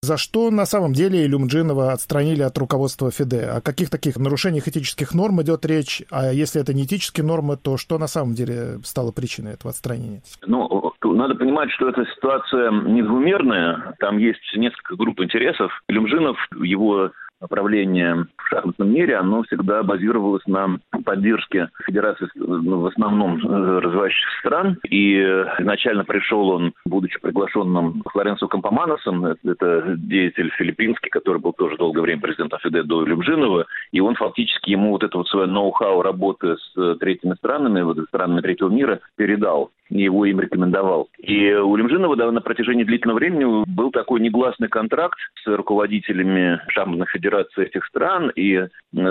За что на самом деле Илюмджинова отстранили от руководства ФИДЕ? О каких таких нарушениях этических норм идет речь? А если это не этические нормы, то что на самом деле стало причиной этого отстранения? Надо понимать, что эта ситуация не двумерная. Там есть несколько групп интересов. Илюмжинов, его направление в шахматном мире, оно всегда базировалось на поддержке Федерации, в основном развивающихся стран. И изначально пришел он, будучи приглашенным Флоренцио Кампоманосом, это деятель филиппинский, который был тоже долгое время президентом ФИДЕ до Илюмжинова, и он фактически ему вот это вот свое ноу-хау работы с третьими странами, странами третьего мира передал. И его им рекомендовал. И у Илюмжинова на протяжении длительного времени был такой негласный контракт с руководителями шахматных федераций этих стран и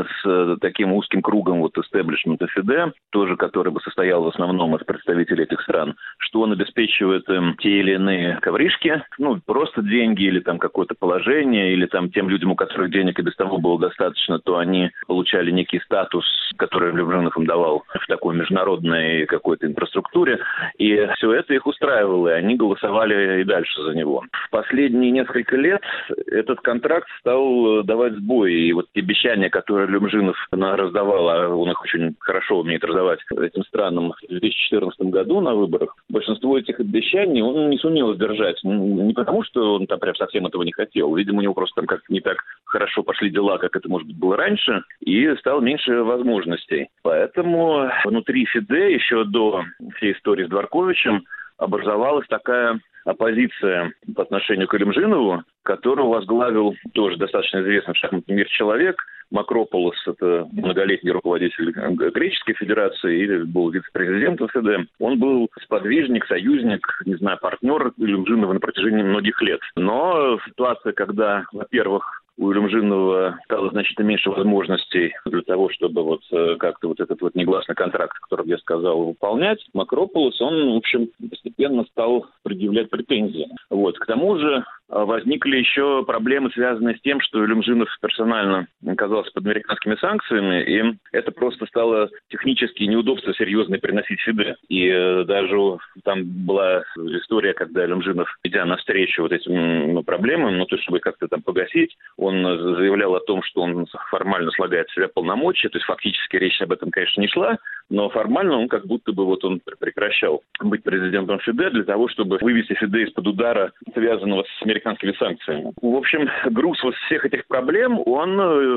с таким узким кругом истеблишмента ФИДЕ, тоже который бы состоял в основном из представителей этих стран, что он обеспечивает им те или иные ковришки, просто деньги или там какое-то положение, или там тем людям, у которых денег и без того было достаточно, то они получали некий статус, который Илюмжинов им давал в такой международной какой-то инфраструктуре. И все это их устраивало, и они голосовали и дальше за него. В последние несколько лет этот контракт стал давать сбои. И вот те обещания, которые Илюмжинов раздавал, а он их очень хорошо умеет раздавать этим странам в 2014 году на выборах, большинство этих обещаний он не сумел сдержать. Не потому, что он там прям совсем этого не хотел. Видимо, у него просто там как-то не так хорошо пошли дела, как это, может быть, было раньше, и стало меньше возможностей. Поэтому внутри ФИДЕ еще до всей истории с Дворковичем образовалась такая оппозиция по отношению к Илюмжинову, которую возглавил тоже достаточно известный в шахматном мире человек, Макрополос, это многолетний руководитель Греческой Федерации и был вице-президентом ФИДЕ. Он был сподвижник, союзник, партнер Илюмжинова на протяжении многих лет. Но ситуация, когда, во-первых, у Илюмжинова стало значительно меньше возможностей для того, чтобы как-то этот негласный контракт, который я сказал, выполнять. Макрополос, он, в общем, постепенно стал предъявлять претензии. К тому же возникли еще проблемы, связанные с тем, что Илюмжинов персонально оказался под американскими санкциями, и это просто стало технически неудобство серьезное приносить ФИДЕ. И даже там была история, когда Илюмжинов, идя навстречу этим проблемам, чтобы как-то там погасить, он заявлял о том, что он формально слагает в себя полномочия, то есть фактически речь об этом, конечно, не шла, но формально он как будто бы он прекращал быть президентом ФИДЕ для того, чтобы вывести ФИДЕ из-под удара, связанного с американскими санкциями. В общем, груз всех этих проблем, он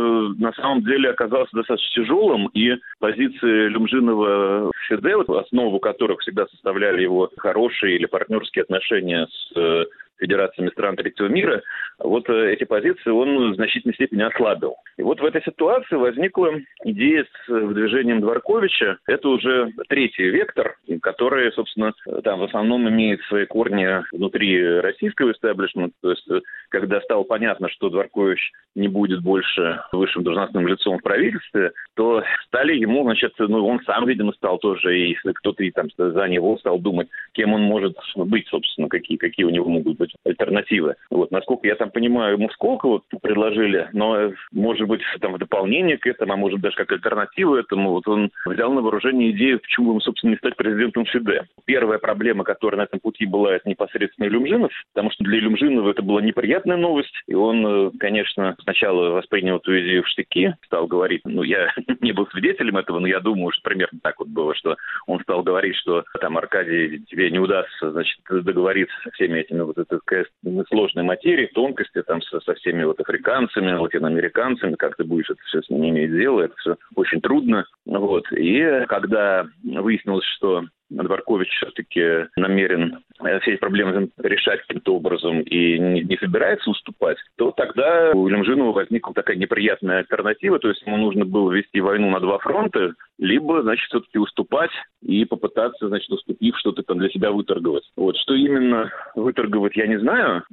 на самом деле оказался достаточно тяжелым, и позиции Илюмжинова в ФИДЕ, основу которых всегда составляли его хорошие или партнерские отношения с федерациями стран третьего мира, эти позиции он в значительной степени ослабил. И в этой ситуации возникла идея с выдвижением Дворковича. Это уже третий вектор, который, собственно, там в основном имеет свои корни внутри российского истеблишмента. То есть, когда стало понятно, что Дворкович не будет больше высшим должностным лицом в правительстве, то стали ему, он сам, видимо, стал тоже, и кто-то там за него стал думать, кем он может быть, собственно, какие у него могут быть альтернативы. Насколько я там понимаю, ему сколько предложили, но, может быть, там в дополнение к этому, а может даже как альтернативу этому, он взял на вооружение идею, почему ему, собственно, не стать президентом ФИДЕ. Первая проблема, которая на этом пути была, это непосредственно Илюмжинов, потому что для Илюмжинова это была неприятная новость, и он, конечно, сначала воспринял эту идею в штыки, стал говорить, я не был свидетелем этого, но я думаю, что примерно так было, что он стал говорить, что там, Аркадий, тебе не удастся, договориться со всеми этими этой сложной материей, тонкости там со всеми африканцами, латиноамериканцами, как ты будешь это все с ними иметь дело, это все очень трудно. И когда выяснилось, что Дворкович все-таки намерен все эти проблемы решать каким-то образом и не собирается уступать, то тогда у Илюмжинова возникла такая неприятная альтернатива, то есть ему нужно было вести войну на два фронта, либо, все-таки уступать и попытаться, уступив, что-то там для себя выторговать. Что именно выторговать, я не знаю,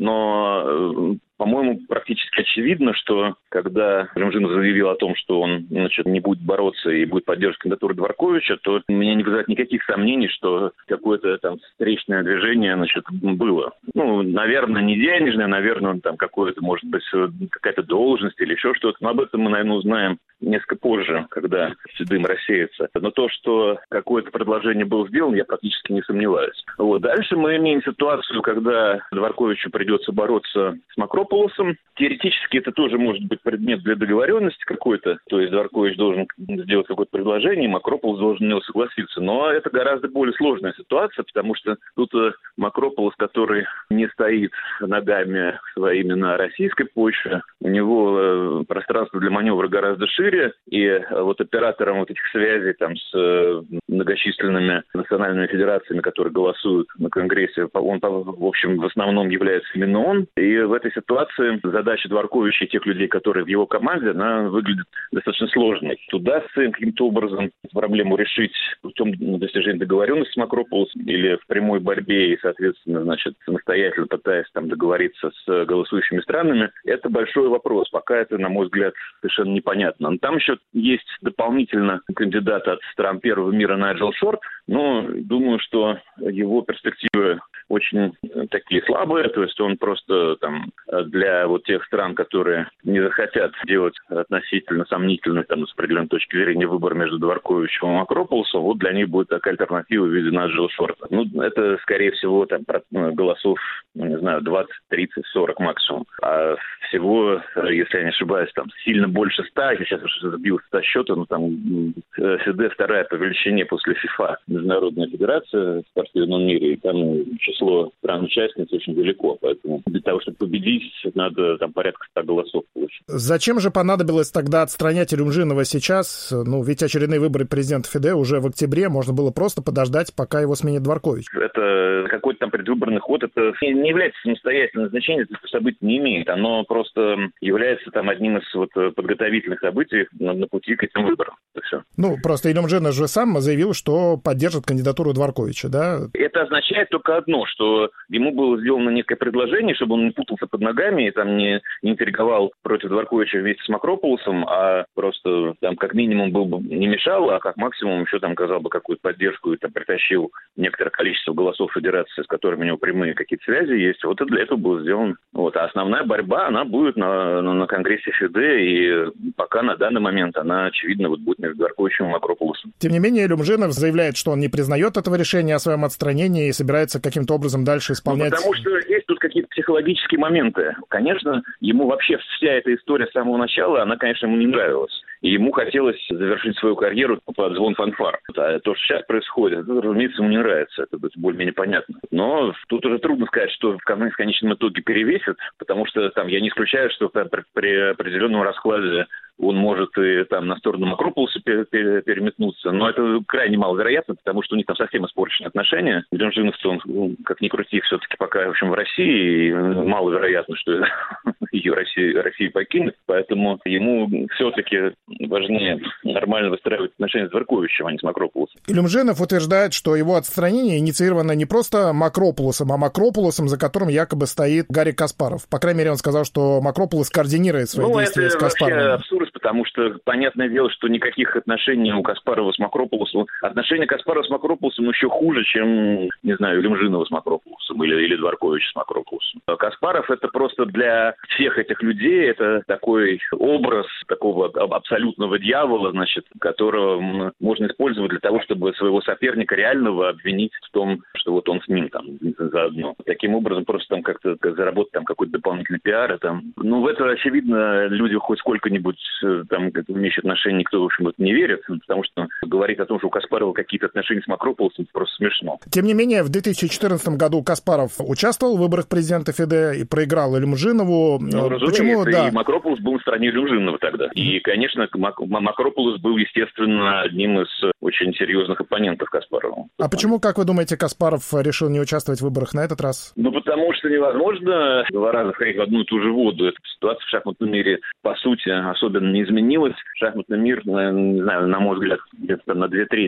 но по-моему, практически очевидно, что когда Илюмжинов заявил о том, что он не будет бороться и будет поддерживать кандидатуру Дворковича, то у меня не вызывает никаких сомнений, что какое-то там встречное движение было. Наверное, не денежное, наверное, там какое-то, может быть, какая-то должность или еще что-то. Но об этом мы, наверное, узнаем несколько позже, когда дым рассеется. Но то, что какое-то предложение было сделано, я практически не сомневаюсь. Вот. Дальше мы имеем ситуацию, когда Дворковичу придется бороться с Макропулосом. Теоретически это тоже может быть предмет для договоренности какой-то. То есть Дворкович должен сделать какое-то предложение, Макропулос должен на него согласиться. Но это гораздо более сложная ситуация, потому что тут Макропулос, который не стоит ногами своими на российской почве, у него пространство для маневра гораздо шире, и вот оператором вот этих связей там с многочисленными национальными федерациями, которые голосуют на Конгрессе, он, в общем, в основном является именно он. И в этой ситуации задача Дворковича и тех людей, которые в его команде, она выглядит достаточно сложной. Удастся им каким-то образом проблему решить путем достижения договоренности с Макропулосом или в прямой борьбе и, соответственно, значит, самостоятельно пытаясь там договориться с голосующими странами, это большой вопрос. Пока это, на мой взгляд, совершенно непонятно. Но там еще есть дополнительно кандидат от стран первого мира Найджел Шорт, но думаю, что его перспективы очень такие слабые, то есть он просто там для вот тех стран, которые не захотят делать относительно сомнительный там с определенной точки зрения выбор между Дворковичем и Макропулосом, вот для них будет такая альтернатива в виде Найджела Шорта. Ну, это, скорее всего, там голосов, не знаю, 20, 30, 40 максимум. А всего, если я не ошибаюсь, там сильно больше 100, я сейчас уже забил 100 счета, но там ФИДЕ вторая по величине после ФИФА, Международная федерация в спортивном мире, и там число стран-участниц очень велико, поэтому для того, чтобы победить, надо там порядка 100 голосов получить. Зачем же понадобилось тогда отстранять Илюмжинова сейчас? Ну, ведь очередные выборы президента ФИДЕ уже в октябре, можно было просто подождать, пока его сменит Дворкович. Это какой-то там предвыборный ход, это не является самостоятельным значением, это событие не имеет, оно просто является там одним из вот подготовительных событий на пути к этим выборам. Это все. Ну, просто Илюмжинов же сам заявил, что поддержит кандидатуру Дворковича, да? Это означает только одно, что ему было сделано некое предложение, чтобы он не путался под ногами и там не интриговал против Дворковича вместе с Макропулосом, а просто там как минимум был бы не мешал, а как максимум еще там оказал бы какую-то поддержку и там притащил некоторое количество голосов федерации, с которыми у него прямые какие-то связи есть. Вот и для этого было сделано. Вот. А основная борьба, она будет на Конгрессе ФИДЕ, и пока на данный момент она, очевидно, вот будет между Дворковичем и Макропулосом. Тем не менее, Илюмжинов заявляет, что он не признает этого решения о своем отстранении и собирается каким-то образом дальше исполнять... Ну, потому что есть тут какие-то психологические моменты. Конечно, ему вообще вся эта история с самого начала, она, конечно, ему не нравилась. И ему хотелось завершить свою карьеру под звон фанфар. А то, что сейчас происходит, это, разумеется, ему не нравится. Это более-менее понятно. Но тут уже трудно сказать, что в конечном итоге перевесит, потому что там я не исключаю, что при определенном раскладе он может и там на сторону Макропулоса переметнуться, но это крайне маловероятно, потому что у них там совсем испорчены отношения. Илюмжинов, он, как ни крути, все-таки пока, в общем, в России, и маловероятно, что ее Россию покинет, поэтому ему все-таки важнее нормально выстраивать отношения с Дворковичем, а не с Макропулосом. Илюмжинов утверждает, что его отстранение инициировано не просто Макропулосом, а Макропулосом, за которым якобы стоит Гарри Каспаров. По крайней мере, он сказал, что Макропулос координирует свои действия с Каспаровым. Это абсурд, потому что понятное дело, что никаких отношений у Каспарова с Макропулосом. Отношения Каспарова с Макропулосом еще хуже, чем, не знаю, Илюмжинова с Макропулосом или Дворковича с Макропулосом. Каспаров — это просто для всех этих людей, это такой образ такого абсолютного дьявола, значит, которого можно использовать для того, чтобы своего соперника реального обвинить в том, что вот он с ним там заодно. Таким образом просто там как-то заработать там какой-то дополнительный пиар. Там. Ну, в это, очевидно, люди хоть сколько-нибудь там имеющие отношения, никто, в общем, не верит, потому что говорить о том, что у Каспарова какие-то отношения с Макропулосом, просто смешно. Тем не менее, в 2014 году Каспаров участвовал в выборах президента ФИДЕ и проиграл Илюмжинову. Ну, разумеется, и Макропулос был на стороне Илюмжинова тогда. И, конечно, Макропулос был, естественно, одним из очень серьезных оппонентов Каспарова. А почему, как вы думаете, Каспаров решил не участвовать в выборах на этот раз? Ну, потому что невозможно 2 раза входить в одну и ту же воду. Эта ситуация в шахматном мире, по сути, особенно не изменилась. Шахматный мир, не знаю, на мой взгляд, где-то на 2/3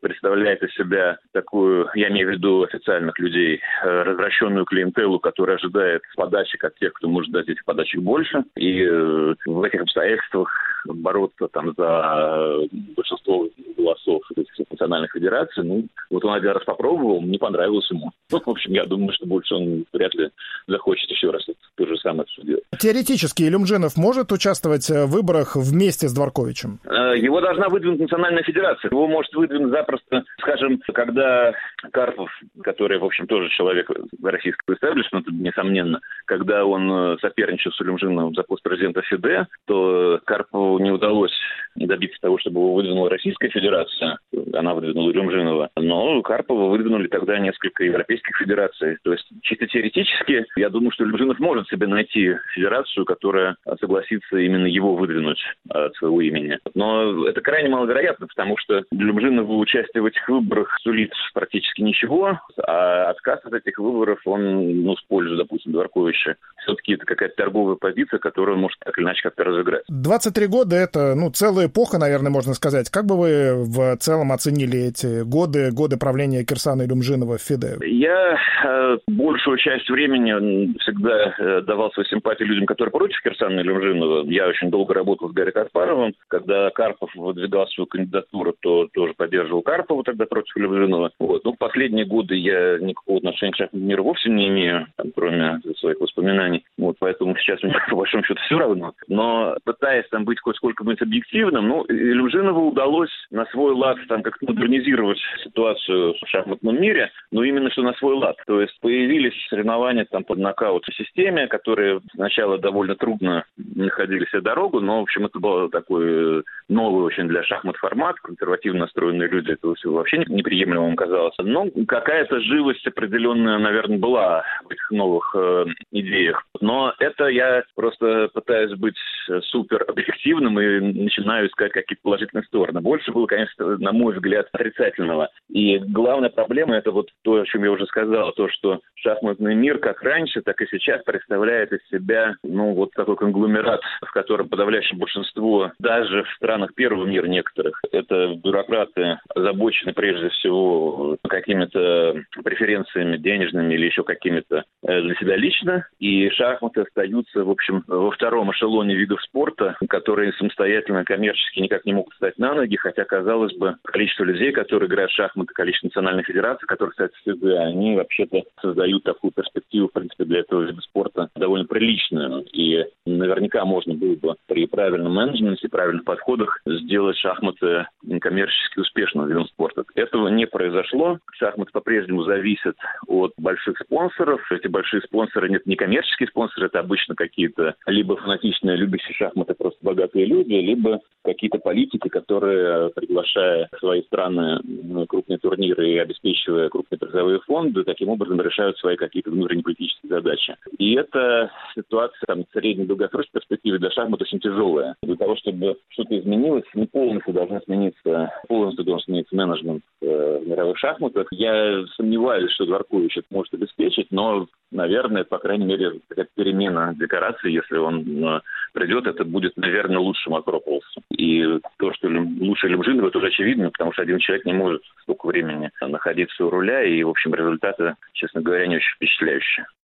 представляет из себя такую, я имею в виду официальных людей, развращенную клиентелу, которая ожидает подачек от тех, кто может дать этих подачек больше. И в этих обстоятельствах бороться там за большинство голосов этих национальных федераций, вот он один раз попробовал, не понравилось ему. В общем, я думаю, что больше он вряд ли захочет еще раз то же самое делать. Теоретически Илюмжинов может участвовать в выборах вместе с Дворковичем? Его должна выдвинуть Национальная федерация. Его может выдвинуть запросто, скажем, когда Карпов, который, в общем, тоже человек российского истеблишмента, несомненно, когда он соперничал с Илюмжиновым за пост президента ФИДЕ, то Карпову не удалось добиться того, чтобы его выдвинула Российская Федерация. Она выдвинула Илюмжинова. Но Карпова выдвинули тогда несколько европейских федераций. То есть, чисто теоретически, я думаю, что Илюмжинов может себе найти федерацию, которая согласится именно его выдвинуть от своего имени. Но это крайне маловероятно, потому что Илюмжинову участие в этих выборах сулит практически ничего, а отказ от этих выборов, он, в пользу, допустим, Дворковича. Все-таки это какая-то торговая позиция, которую он может так или иначе как-то разыграть. 23 года — это, целая эпоха, наверное, можно сказать. Как бы вы в целом оценили эти годы правления Кирсана Илюмжинова в ФИДЕ? Я большую часть времени всегда давал свою симпатию людям, которые против Кирсана Илюмжинова. Я очень долго работал с Гарри Каспаровым. Когда Карпов выдвигал свою кандидатуру, то тоже поддерживал Карпова тогда против Илюмжинова. В последние годы я никакого отношения к шахматному миру вовсе не имею, кроме своих воспоминаний. Поэтому сейчас мне, по большому счету, все равно. Но пытаясь быть хоть сколько-нибудь объективным, Илюмжинову удалось на свой лад как-то модернизировать ситуацию в шахматном мире, но именно что на свой лад. То есть появились соревнования под нокаут-системе, которые сначала довольно трудно находили себе дорогу, но, в общем, это был такой новый очень для шахмат формат, консервативно настроенные люди, это вообще неприемлемым казалось. Но какая-то живость определенная, наверное, была в этих новых идеях. Но это я просто пытаюсь быть супер объективным и начинаю искать какие-то положительные стороны. Больше было, конечно, на мой взгляд, отрицательного. И главная проблема — это то, о чем я уже сказал, то, что шахматный мир как раньше, так и сейчас представляет из себя, такой конгломерат, в котором подавляющее большинство, даже в странах первого мира некоторых, это бюрократы, озабочены прежде всего какими-то преференциями денежными или еще какими-то для себя лично, и шахматы остаются, в общем, во втором эшелоне видов спорта, которые самостоятельно коммерчески никак не могут встать на ноги, хотя, казалось бы, количество людей, которые играют в шахматы, количество национальных федераций, которые, кстати, они вообще-то создают такую перспективу, в принципе, для этого вида спорта довольно приличную. И наверняка можно было бы при правильном менеджменте, правильных подходах сделать шахматы коммерчески успешным видом спорта. Этого не произошло. Шахматы по-прежнему зависят от больших спонсоров. Эти большие спонсоры не коммерческие спонсоры, это обычно какие-то либо фанатичные, любящие шахматы просто богатые люди, либо какие-то политики, которые, приглашая в свои страны крупные турниры и обеспечивая крупные призовые фонды, таким образом решают свои какие-то внутреннеполитические задачи. И эта ситуация в средней и долгосрочной перспективе для шахмат очень тяжелая. Для того, чтобы что-то изменилось, не полностью должен смениться менеджмент в мировых шахматах. Я сомневаюсь, что Дворкович это может обеспечить, но, наверное, по крайней мере, какая-то перемена декорации, если он придет, это будет, наверное, лучшим Акрополосом. И то, что лучше Илюмжинова, это уже очевидно, потому что один человек не может столько времени находиться у руля, и, в общем, результаты, честно говоря, не очень впечатляющие.